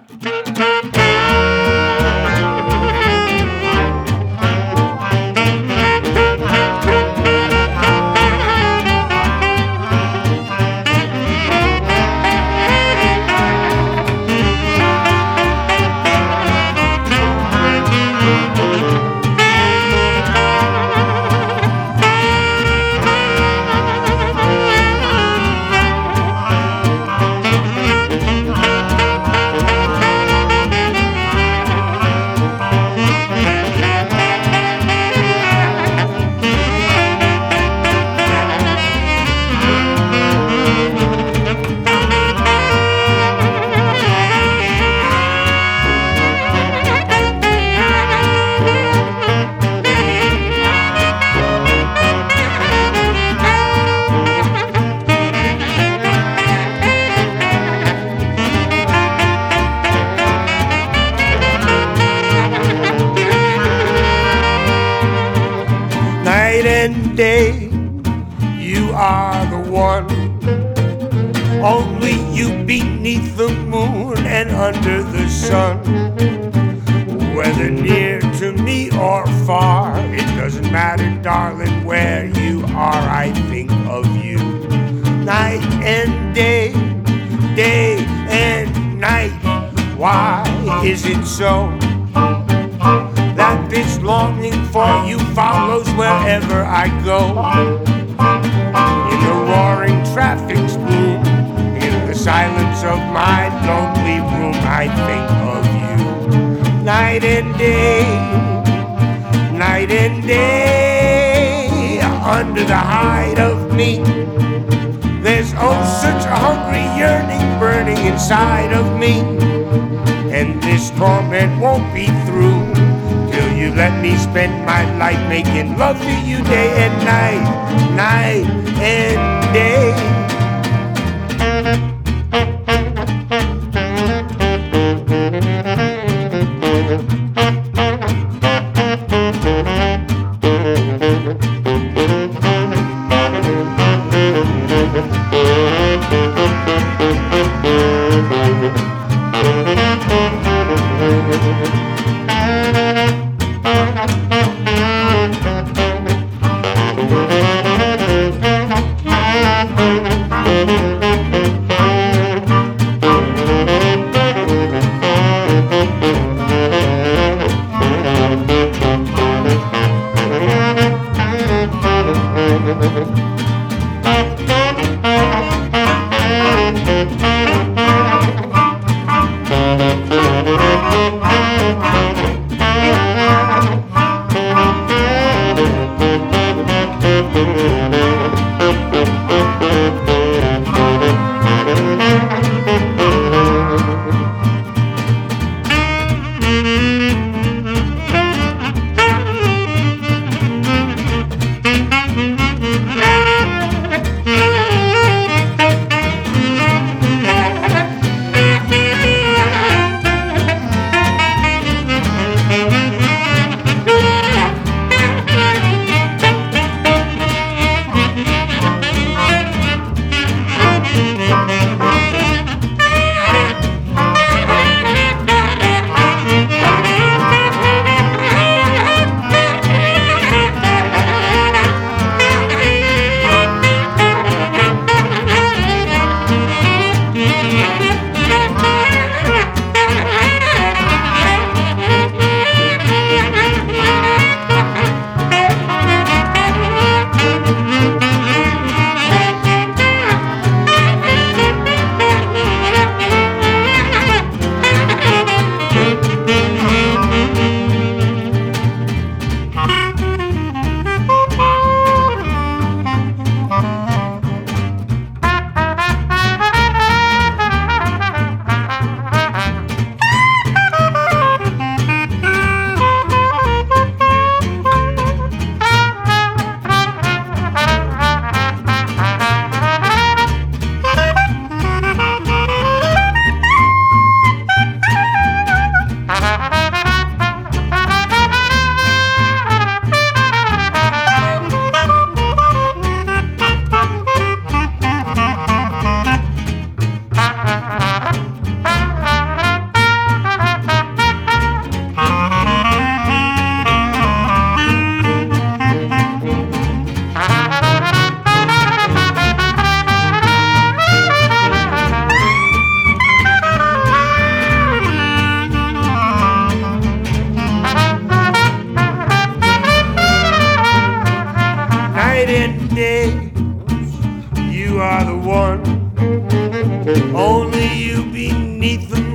Night and day, you are the one. Only you beneath the moon and under the sun. Whether near to me or far, it doesn't matter, darling, where you are, I think of you. Night and day, day and night. Why is it so that this longing for you follows wherever I go? In the roaring traffic's boom, in the silence of my lonely room, I think of you. Night and day, night and day, under the hide of me, there's oh such a hungry yearning burning inside of me. And this torment won't be through till you let me spend my life making love to you day and night, night and day.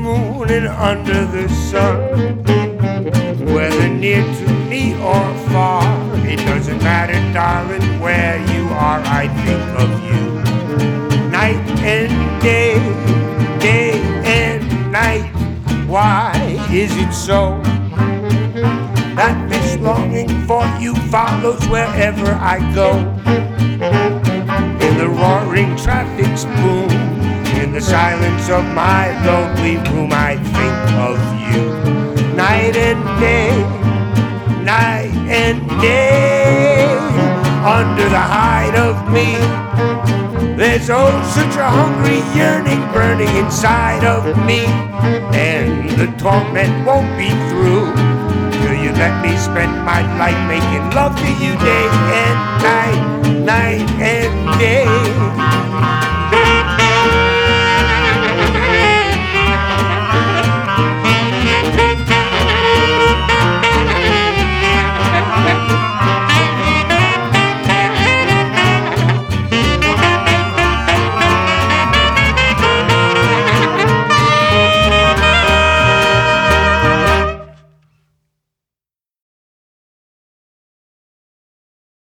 moon and under the sun. Whether near to me or far, it doesn't matter, darling, where you are, I think of you. Night and day, day and night. Why is it so that this longing for you follows wherever I go? In the roaring traffic's boom, in the silence of my lonely room, I think of you. Night and day, night and day. Under the hide of me, there's oh such a hungry yearning burning inside of me. And the torment won't be through till you let me spend my life making love to you day and night, night and day.